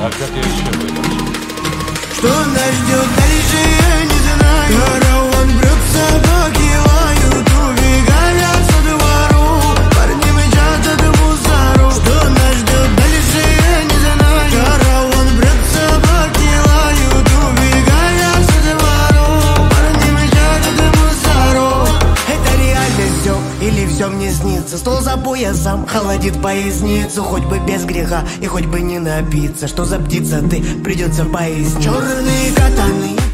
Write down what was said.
А как я еще выдам? Что нас ждет дальше, я не знаю. Караван брет, собаки лают, убегая со двору. Парни мчат от мусору. Что нас ждет дальше, я не знаю. Караван брет, собаки лают, убегая со двору. Парни мчат от мусору. Это реально все или все мне снится? Стол за поясом холодит поясницу. Хоть бы без греха и хоть бы не напиться. Что за птица ты, придется пояснить. Черные катаны